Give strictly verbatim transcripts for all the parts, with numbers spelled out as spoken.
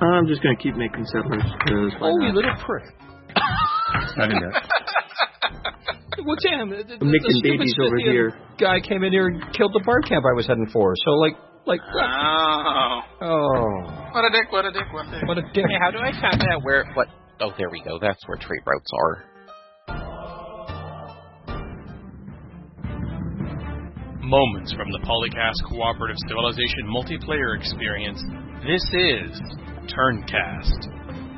I'm just going to keep making settlers. Oh, you little prick. I didn't know. Well, damn, the, the, making the babies over here. Guy came in here and killed the bar camp I was heading for. So, like, like. Oh. Oh. What a dick! What a dick! What a dick! What a dick! Hey, how do I find out where? What? Oh, there we go. That's where trade routes are. Moments from the Polycast Cooperative Civilization multiplayer experience. This is Turncast.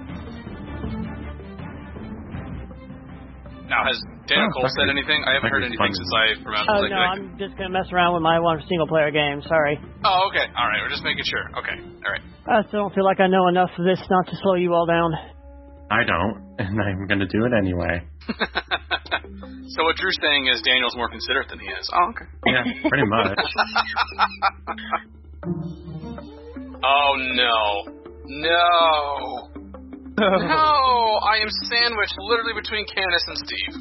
Now, has Daniel Oh, Cole said anything? I haven't heard anything fun. since I from Oh, like, no, like, I'm just going to mess around with my one single-player game. Sorry. Oh, okay. All right. We're just making sure. Okay. All right. I still don't feel like I know enough of this not to slow you all down. I don't, and I'm going to do it anyway. So what Drew's saying is Daniel's more considerate than he is. Oh, okay. Yeah, pretty much. Oh, no. No. No, I am sandwiched literally between Candace and Steve.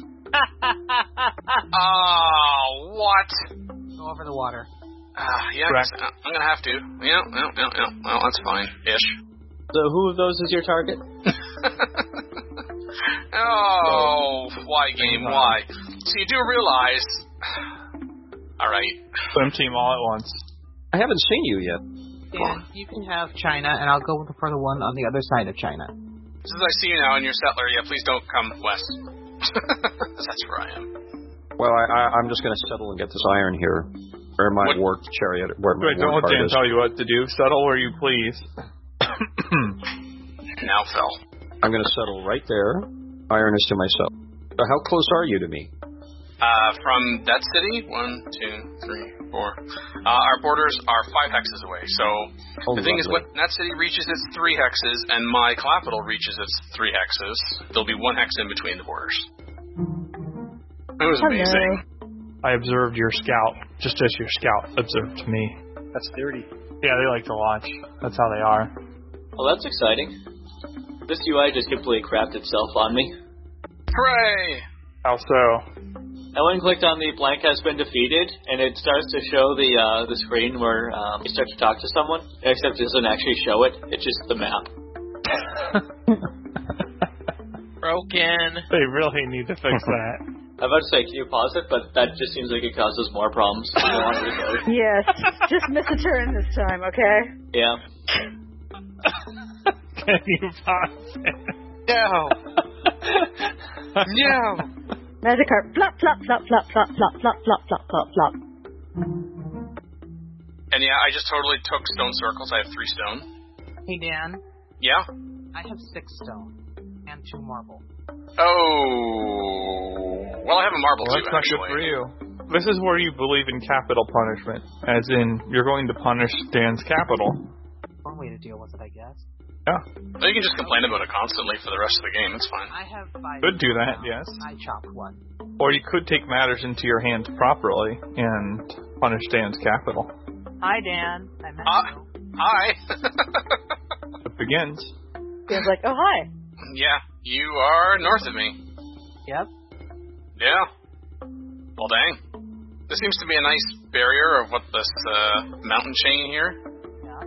Oh, what? Go over the water. Ah, yeah, I'm going to have to. Yeah, yeah, yeah, yeah. Well, that's fine. Ish. So who of those is your target? Oh, why, game, why? So you do realize... All right. Swim team all at once. I haven't seen you yet. Dan, you can have China, and I'll go for the one on the other side of China. Since I see you now and you're settler, yeah, please don't come west. That's where I am. Well, I, I, I'm just going to settle and get this iron here. Where my What? war chariot, where my Wait, don't war let card Dan is. tell you what to do. Settle where you please. Now, Phil. I'm going to settle right there. Iron is to myself. So how close are you to me? Uh, from that city, one, two, three, four. Uh, our borders are five hexes away. So Oh, the thing is, lovely. when that city reaches its three hexes and my capital reaches its three hexes, there'll be one hex in between the borders. It was Hello. amazing. I observed your scout, just as your scout observed me. That's dirty. Yeah, they like to watch. That's how they are. Well, that's exciting. This U I just completely crapped itself on me. Hooray! How so? I went and clicked on the blank has been defeated, and it starts to show the uh, the screen where um, you start to talk to someone, except it doesn't actually show it. It's just the map. Broken. They really need to fix that. I'm about to say, can you pause it? But that just seems like it causes more problems. The longer it goes. Yes, just miss a turn this time, okay? Yeah. Can you pause it? No. No. Magikarp, flop, flop, flop, flop, flop, flop, flop, flop, flop, flop, flop. And yeah, I just totally took stone circles. I have three stone. Hey, Dan, Yeah? I have six stone and two marble. Oh. Well, I have a marble Well, too, that's not good actually. for you. This is where you believe in capital punishment, as in you're going to punish Dan's capital. One way to deal with it, I guess. Yeah, Well, you can just complain about it constantly for the rest of the game. It's fine. I have five. could do that, now. yes. I chopped one. Or you could take matters into your hands properly and punish Dan's capital. Hi, Dan. I met Uh, you. hi. It begins. Dan's like, oh, hi. Yeah, you are north of me. Yep. Yeah. Well, dang. This seems to be a nice barrier of what this uh, mountain chain here. Yeah.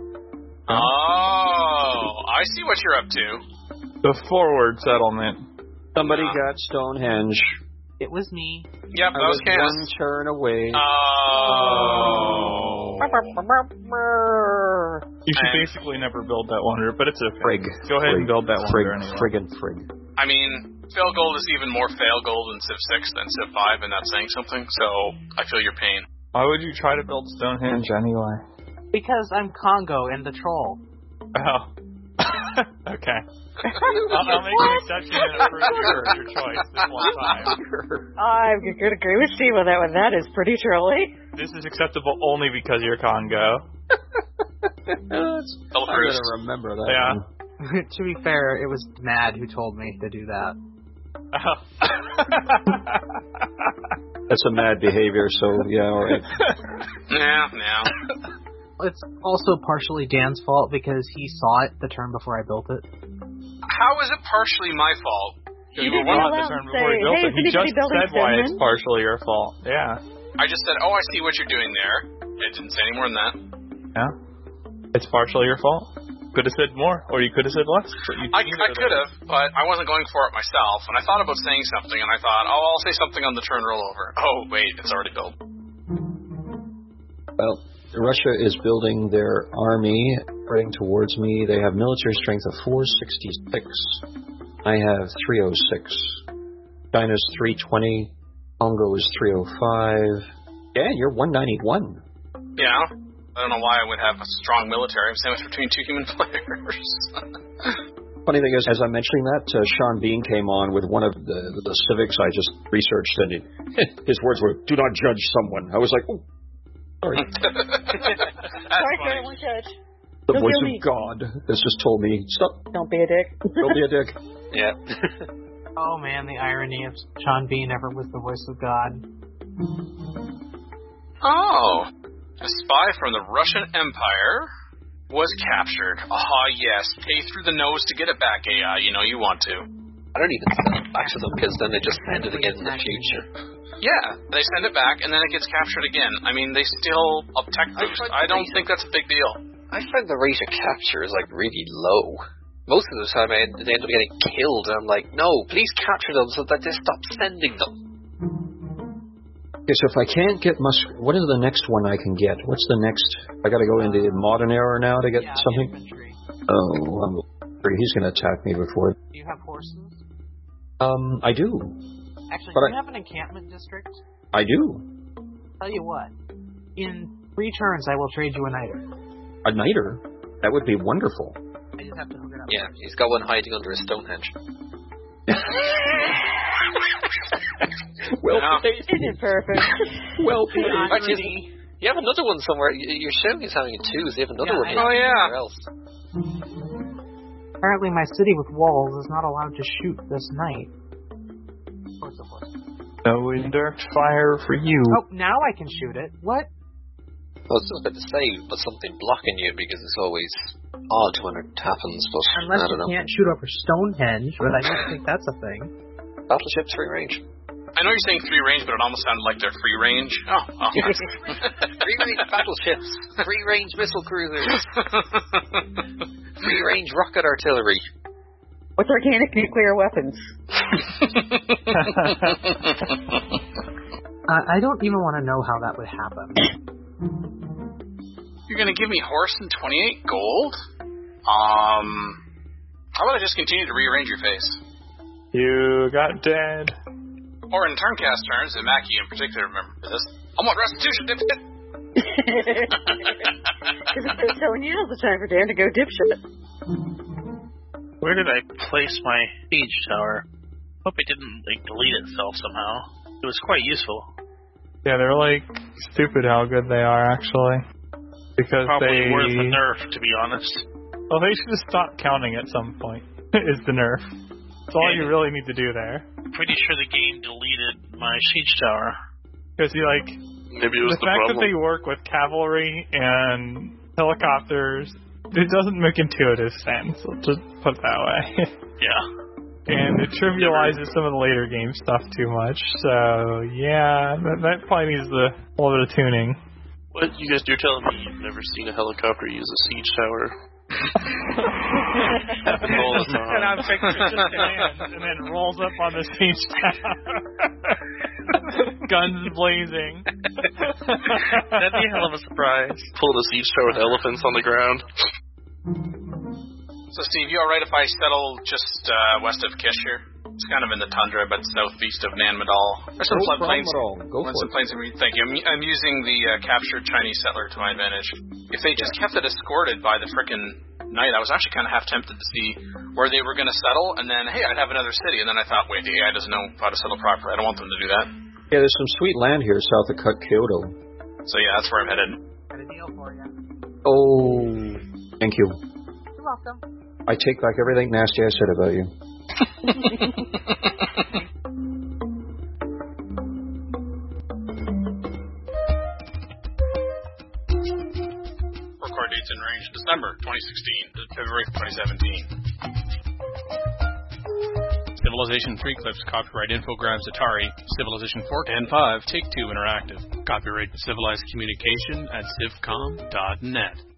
Oh, I see what you're up to. The forward settlement. Somebody Uh, got Stonehenge. It was me. Yep, I that was was one Cass. turn away. Oh. You should And- basically never build that wonder, but it's okay. Frig. Go ahead Frig. and build that Frig. wonder anyway. Friggin' frig. I mean, fail gold is even more fail gold in Civ six than Civ five, and that's saying something, so I feel your pain. Why would you try to build Stonehenge anyway? Because I'm Congo and the troll. Oh. Okay. I'll, I'll make an exception and approve your, your choice this one time. I could agree with Steve on that one. That is pretty trolly. This is acceptable only because you're Congo. I'm going to remember that. Yeah. one. To be fair, it was Mad who told me to do that. That's a mad behavior, so yeah, all right. Nah, nah. It's also partially Dan's fault because he saw it the turn before I built it. How is it partially my fault? You were were one one of the out turn and before he say, built "Hey, it. He is just anybody building said why it's cinnamon?" partially your fault. Yeah. I just said, oh, I see what you're doing there. It didn't say any more than that. Yeah. It's partially your fault. could have said more, or you could have said less. You I, I could have, but I wasn't going for it myself. And I thought about saying something, and I thought, oh, I'll say something on the turn rollover. Oh, wait, it's already built. Well, Russia is building their army, heading towards me. They have military strength of four sixty-six. I have three oh six. China's three twenty. Congo is three oh five. Yeah, you're one ninety-one. Yeah. I don't know why I would have a strong military. I'm sandwiched between two human players. Funny thing is, as I'm mentioning that, uh, Sean Bean came on with one of the, the civics I just researched, and he, his words were, "Do not judge someone." I was like, "Oh, sorry." Sorry for everyone judge. The Don't voice feel of me. God has just told me, "Stop. Don't be a dick. Don't be a dick." Yeah. Oh man, the irony of Sean Bean ever was the voice of God. Oh. A spy from the Russian Empire was captured. Ah, yes. Pay through the nose to get it back, A I. You know you want to. I don't even send it back to them, because then they just send it again in the future. Yeah, they send it back, and then it gets captured again. I mean, they still up tech boost. I don't think that's a big deal. I find the rate of capture is, like, really low. Most of the time, I, they end up getting killed, and I'm like, no, please capture them so that they stop sending them. Okay, so if I can't get Musk, what is the next one I can get? What's the next? I got to go into the modern era now to get Yeah, something? infantry. Oh, I'm afraid he's going to attack me before. Do you have horses? Um, I do. Actually, But do you I- have an encampment district? I do. Tell you what, in three turns I will trade you a niter. A niter? That would be wonderful. I just have to hook it up. Yeah, he's got one hiding under a Stonehenge. Well, No. Isn't it perfect? well, Actually, you have another one somewhere. Y- Your showing is having a two, so you have another Yeah, one. I- hidden Oh, yeah. somewhere else. Apparently my city with walls is not allowed to shoot this night. Of course it was. No indirect fire for you. Oh, now I can shoot it. What? I was just about to say, but something blocking you, because it's always odd when it happens, but Unless I you don't know. can't shoot over Stonehenge, but I don't think that's a thing. Battleship's free range. I know you're saying free range, but it almost sounded like they're free range. Oh, oh. Free range battleships. Free range missile cruisers. Free range rocket artillery. With organic nuclear weapons. Uh, I don't even want to know how that would happen. You're going to give me horse and twenty-eight gold? Um, how about I just continue to rearrange your face? You got dead. Or in turncast turns, and Mackie in particular remember this. I want restitution, dipshit! Because if they're telling you, now's the time for Dan to go dipshit. Where did I place my siege tower? Hope it didn't like delete itself somehow. It was quite useful. Yeah, they're like stupid how good they are actually. Because Probably they worth a nerf, to be honest. Well, they should have stopped counting at some point. Is the nerf. That's all Yeah. you really need to do there. Pretty sure the game deleted my siege tower. Because you like Maybe it was the the, fact problem. that they work with cavalry and helicopters, it doesn't make intuitive sense. Let's just put it that way. Yeah. And it trivializes some of the later game stuff too much. So yeah, that, that probably needs the, a little bit of tuning. What? You guys, you're telling me you've never seen a helicopter use a siege tower? Happens all the time. And I'm picturing just lands and then rolls up on the siege tower. Guns blazing. That'd be a hell of a surprise. Pulled a siege tower with elephants on the ground. So, Steve, you alright if I settle just uh, west of Kish here? It's kind of in the tundra, but southeast of Nanmadol. There's some No floodplains. problem at all. Go for some it. plains in re- Thank you. I'm, I'm using the uh, captured Chinese settler to my advantage. If they just kept it escorted by the frickin' knight, I was actually kind of half tempted to see where they were going to settle, and then, hey, I'd have another city. And then I thought, wait, the A I doesn't know how to settle properly. I don't want them to do that. Yeah, there's some sweet land here south of Kyoto. So, yeah, that's where I'm headed. Got a deal for you. Oh, thank you. You're welcome. I take back everything nasty I said about you. Record dates in range December twenty sixteen to February twenty seventeen. Civilization three clips, copyright Infogrames Atari. Civilization four and five, Take-Two Interactive. Copyright Civilized Communication at civcom dot net.